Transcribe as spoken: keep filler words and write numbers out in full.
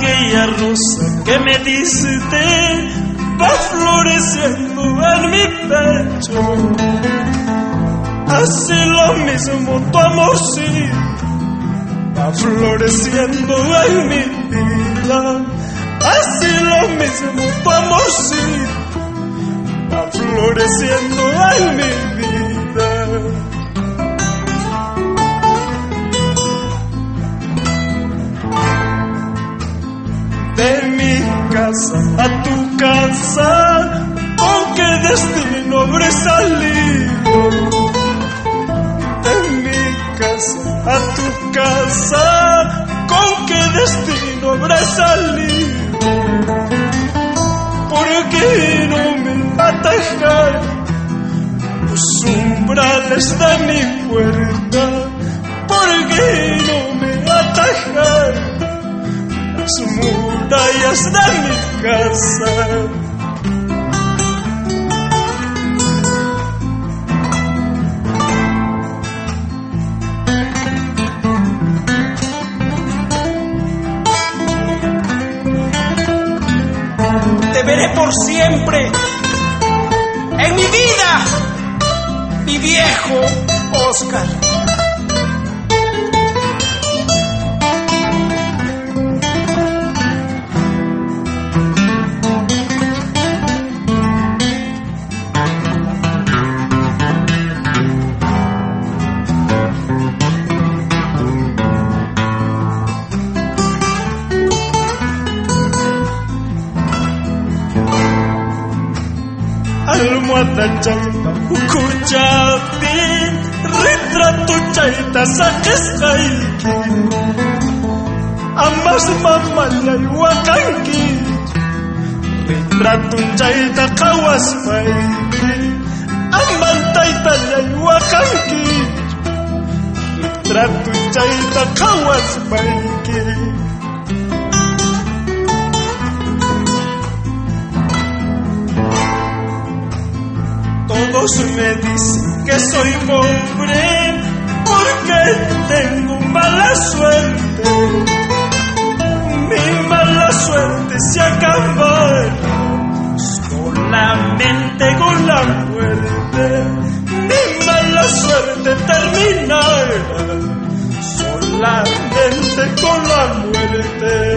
aquella rosa que me diste va floreciendo en mi pecho. Así lo mismo tu amor, sí, va floreciendo en mi vida. Así lo mismo tu amor, sí, va floreciendo en mi vida. De mi casa a tu casa, ¿con qué destino habré salido? De mi casa a tu casa, ¿con qué destino habré salido? ¿Por qué no me atajar los umbrales de mi puerta? ¿Por qué no me atajar las murallas de mi casa? Te veré por siempre en mi vida, mi viejo Oscar. Almohada chaita ukuchapi, retrato chaita sakesqayki, amas mamalla iwakanki, retrato chaita qawaspayki, amantaytalla iwakanki, retrato chaita qawaspayki. Todos me dicen que soy pobre porque tengo mala suerte. Mi mala suerte se acaba solamente con la muerte. Mi mala suerte terminará solamente con la muerte.